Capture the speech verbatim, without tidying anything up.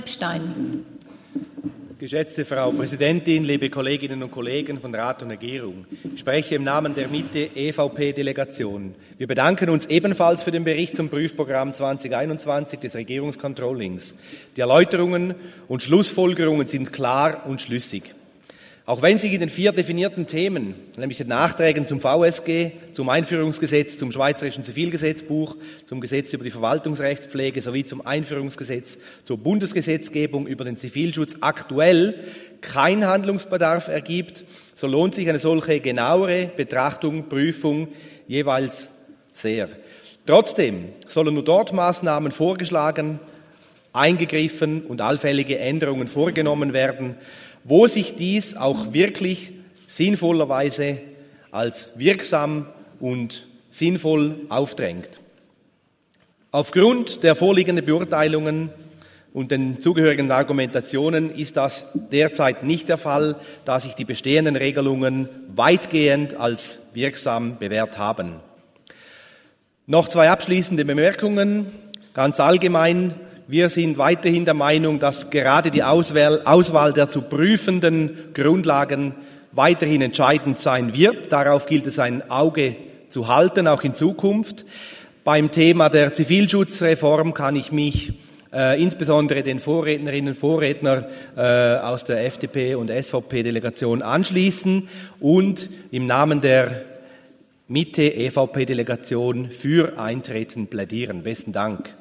Stein. Geschätzte Frau Präsidentin, liebe Kolleginnen und Kollegen von Rat und Regierung, ich spreche im Namen der Mitte-E V P-Delegation. Wir bedanken uns ebenfalls für den Bericht zum Prüfprogramm zwanzig einundzwanzig des Regierungscontrollings. Die Erläuterungen und Schlussfolgerungen sind klar und schlüssig. Auch wenn sich in den vier definierten Themen, nämlich den Nachträgen zum V S G, zum Einführungsgesetz, zum Schweizerischen Zivilgesetzbuch, zum Gesetz über die Verwaltungsrechtspflege sowie zum Einführungsgesetz zur Bundesgesetzgebung über den Zivilschutz aktuell kein Handlungsbedarf ergibt, so lohnt sich eine solche genauere Betrachtung, Prüfung jeweils sehr. Trotzdem sollen nur dort Maßnahmen vorgeschlagen, eingegriffen und allfällige Änderungen vorgenommen werden, wo sich dies auch wirklich sinnvollerweise als wirksam und sinnvoll aufdrängt. Aufgrund der vorliegenden Beurteilungen und den zugehörigen Argumentationen ist das derzeit nicht der Fall, da sich die bestehenden Regelungen weitgehend als wirksam bewährt haben. Noch zwei abschließende Bemerkungen, ganz allgemein. Wir sind weiterhin der Meinung, dass gerade die Auswahl, Auswahl der zu prüfenden Grundlagen weiterhin entscheidend sein wird. Darauf gilt es ein Auge zu halten, auch in Zukunft. Beim Thema der Zivilschutzreform kann ich mich äh, insbesondere den Vorrednerinnen und Vorrednern äh, aus der F D P und S V P-Delegation anschließen und im Namen der Mitte-E V P-Delegation für Eintreten plädieren. Besten Dank.